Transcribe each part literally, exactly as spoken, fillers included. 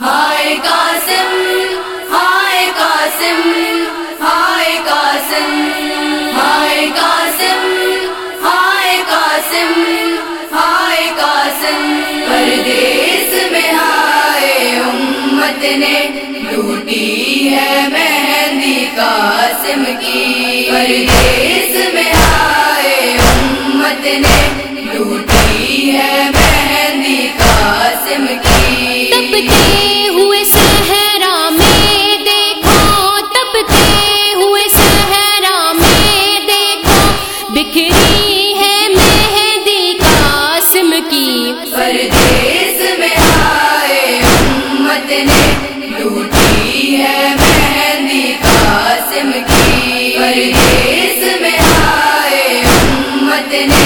ہائے قاسم ہائے قاسم ہائے قاسم ہائے قاسم ہائے قاسم ہائے قاسم پردیس میں ہائے امت نے لوٹی ہے مہندی قاسم کی، پردیس میں ہائے امت نے لوٹی ہے مہندی قاسم کی۔ تپتے ہوئے صحرا میں دیکھو، تپتے ہوئے صحرا میں دیکھو، بکھری ہے مہندی قاسم کی، پردیس میں آئے امت نے لوٹی ہے مہندی قاسم کی، پردیس میں آئے امت نے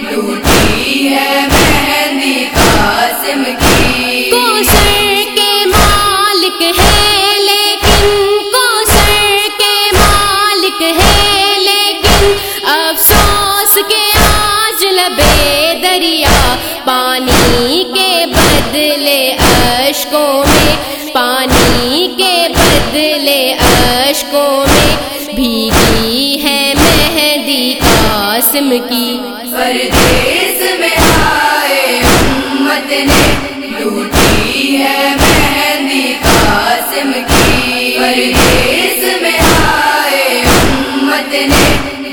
لوٹی ہے مہندی قاسم کی۔ کوثر کے مالک ہے لیکن، کوثر کے مالک ہے لیکن، افسوس کے آج لبے دریا، پانی کے بدلے اشکوں میں، پانی کے بدلے اشکوں میں بھیگی ہے مہندی قاسم کی، پردیس میں آئے امت نے لوٹی ہے مہندی قاسم کی، پردیس میں آئے امت نے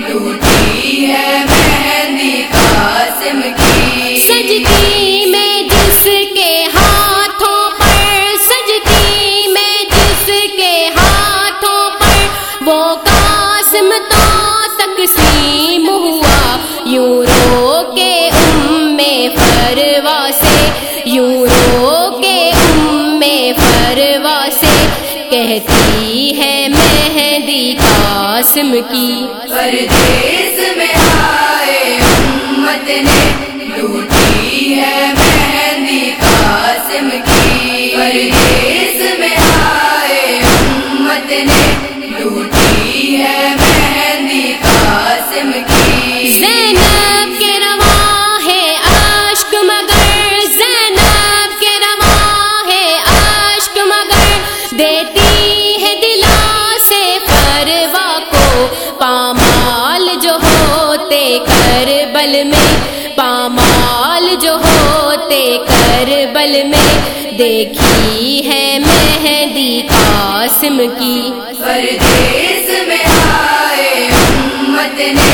لوٹی ہے مہندی قاسم کی۔ سجدی میں جس کے ہاتھوں پر، سجدی میں جس کے ہاتھوں پر، وہ قاسم تو تقسیم ہوا، یوں رو کے ام فروا سے، یوں رو کے ام فروا سے کہتی ہے مہندی قاسم کی، پردیس میں آئے امت نے لوٹی ہے مہندی قاسم کی، پردیس میں آئے امت نے لوٹی ہے مہندی قاسم کی۔ زینب کے رواں ہے اشک مگر، زینب کے رواں ہے اشک مگر، دیتی ہے دلاسے فروا کو، پامال جو ہوتے کربل میں، پامال جو ہوتے کربل میں، دیکھی ہے مہندی قاسم کی، پردیس میں آئے امت نے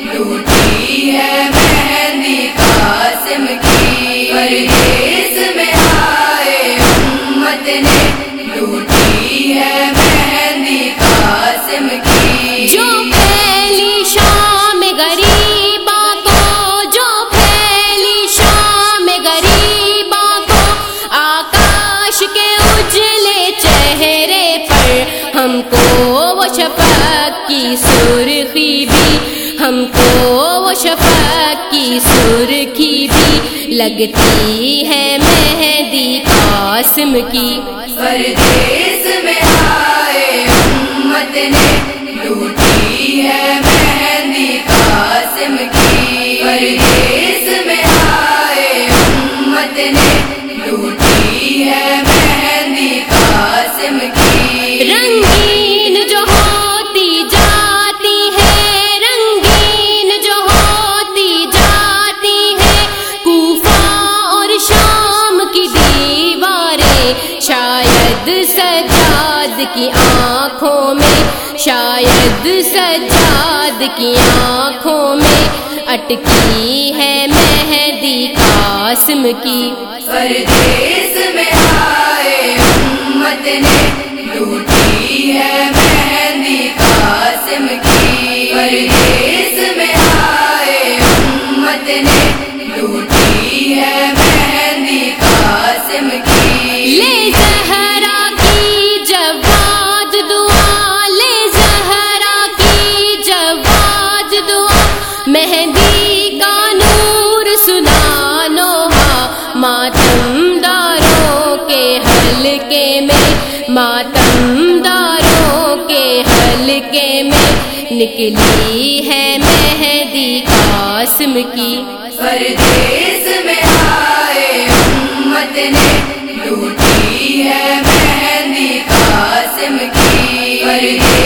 لوٹی ہے مہندی قاسم کی، پردیس میں آئے امت نے لوٹی ہے مہندی قاسم کی۔ جو پھیلی شام غریباں کو، جو پھیلی شام غریباں کو، آکاش کے اجلے چہرے پر، ہم کو وہ شفق کی سرخی بھی، ہم کو وہ شفق کی سرخی بھی لگتی ہے مہندی قاسم کی، پردیس میں آئے امت نے لوٹی ہے مہندی قاسم کی، پردیس میں آئے امت نے لوٹی ہے مہندی قاسم کی۔ رنگین جو ہوتی جاتی ہے، رنگین جو ہوتی جاتی ہے، کوفہ اور شام کی دیواریں، شاید سجاد کی آنکھوں میں، شاید سجاد کی آنکھوں میں اٹکی ہے مہندی قاسم کی، پردیس میں آئے امت نے لوٹی ہے مہندی قاسم کی، پردیس میں آئے امت نے لوٹی ہے مہندی قاسم کی۔ لے زہرا کی جواد دعا، لے زہرا کی جواد دعا، مہندی کا نور سنانو ہا، ماتم داروں کے حلقے میں، ماتم داروں کے حلقے میں نکلی ہے مہندی قاسم کی، پردیس میں آئے امت نے لوٹی ہے परदेस